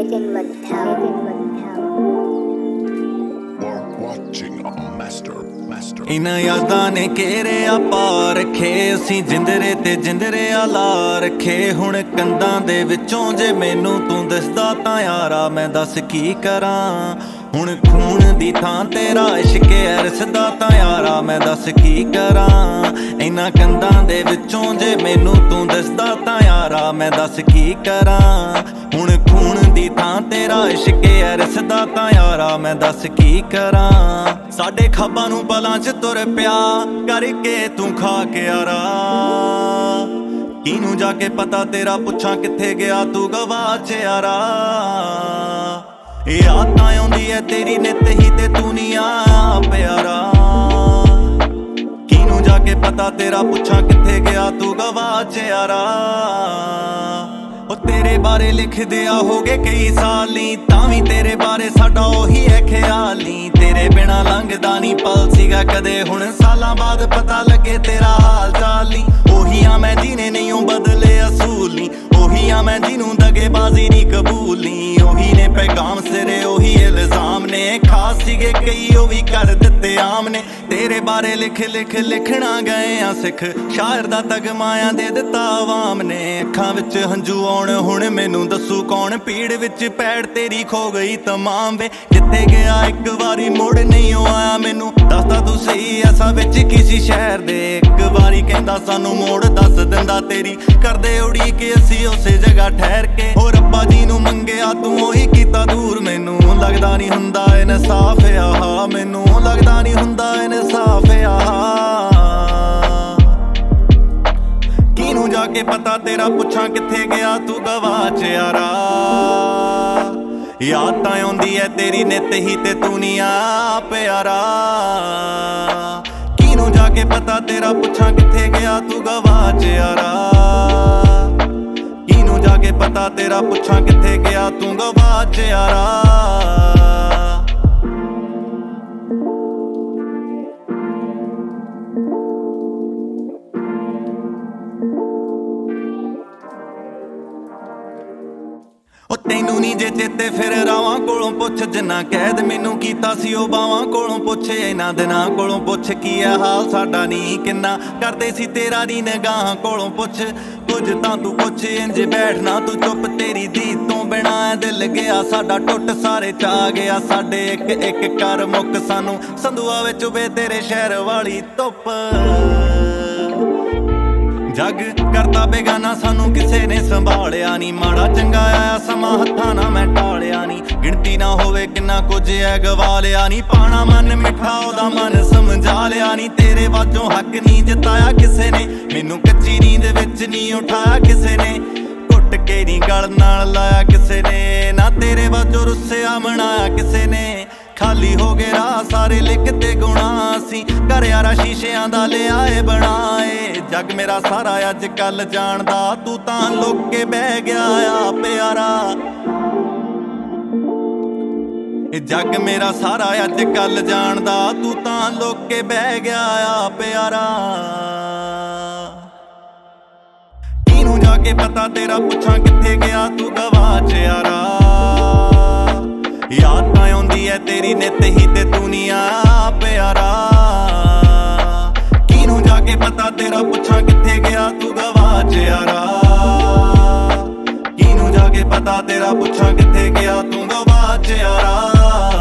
इन्हां यादां ने घेरिया पा रखे असीं जिंदरे ते जिंदरे ला रखे। हुण कंधां दे विचों जे मैनू तू दसदा तां यारा मैं दस की करां। हुण खून दी थां तेरा इश्क अरसदा तां यारा मैं दस की करां। इन्हां कंधां दे विचों जे मैनू तू दसदा तां यारा मैं दस की करां। हुण खून दी थां तेरा इश्क अरसदा तां यारा मैं दस की करां। साडे खाबां नूं पलां च तुर पिया करके तू खा के यारा। किनू जाके पता तेरा पुछां कित्थे गया तू गवाच यारा। याद आउंदी है तेरी नित ही ते तू नहीं आ प्यारा। किनू जाके पता तेरा पुछां कित्थे गया तू गवाच यारा। तेरे बारे लिख दिया हो गए कई साल नी तां वी तेरे बारे साडा ओही है ख्याल नी। तेरे बिना लंघदा नी पल सीगा कदे हुण सालां बाद पता लगे तेरा हाल चाल नी। ओही आ मैं जिने नहीं बदले असूल नी। ओही आ मैं जिनू दगेबाजी नी कबूल नी। ओही ने पैगाम सिरे ओही इल्जाम ने खास सीगे कई ओ भी कर दिते आम ने। तेरे बारे लिख लिख लिखना गए आ सिख शायर दा तगमाया दे दिता आवाम ने। अखां विच हंजू आउण हुण मैनू दसू कौन पीड़ विच पैड़ तेरी खो गई तमाम वे। जिथे गया एक वारी मुड़ नहीं आया मैनू दसदा तू सही ऐसा विच किसी शहर दे। एक वारी कहंदा सानू मोड़ दस दिंदा तेरी करदे उड़ीक असी उसे जगह ठहर के। हो रब्बा जी नू मंगिया तू ओही कीता दूर मैनू लगदा नहीं हुंदा इनसाफ आहा। मैनू लगदा नहीं हुंदा इनसाफ आहा। किनू जाके पता तेरा पुछां कित्थे गया तू गवाच यारा। याद तां आउंदी है तेरी नित ही ते तू नहीं आ प्यारा। किनू जाके पता तेरा पुछां कित्थे गया तू गवाच यारा। किनू जाके पता तेरा पुछां कित्थे गया तू गवाच यारा। तैनू नी जे चेते फिर रावां कोलों पुछ जिन्ना कैद मैनू कीता सी ओ बावां कोलों पुछ। इन्हां दिनां कोलों पुछ की है हाल साडा नी किन्ना करदे सी तेरा नी निगाहां कोलों पुछ। कुछ तां तू पुछ इंज बैठना तू चुप तेरी दीद तो बिना दिल गया साडा टुट सारे चा गया साडे एक एक कर मुक सानू संधुआ विच वे तेरे शहर वाली धुप। जग करता बेगाना सानू किसे ने संभालिया नी। माड़ा चंगा आया समा हत्थां ना मैं टालिया नी। गिणती ना होवे किन्ना कुछ है गवा लिया नी। पाना मन मिठा ओदा मन समझा लिया नी। तेरे वाजों हक नहीं जताया किसे ने मैनू कच्ची नींद विच नहीं उठाया किसे ने। घुट के नहीं गल नाल लाया किसे ने ना तेरे वाजों रुस्सिया मनाया किसे ने। खाली हो गए राह सारे लिखते गुणा सी घर यारा शीशियां दा ले आए बनाए। जग मेरा सारा अज कल जानदा तू तां लुक के बह गया आ प्यारा। जग मेरा सारा अज कल जानदा तू तां लुक के बह गया आ प्यारा। किनू जाके पता तेरा पुछां कित्थे गया तू गवाच यारा। याद तां आउंदी है तेरी नित ही ते तू नहीं आ प्यारा। किनू जाके पता तेरा पुछां कित्थे गया तू गवाच यारा। किनू जाके पता तेरा पुछां कित्थे गया तू गवाच यारा।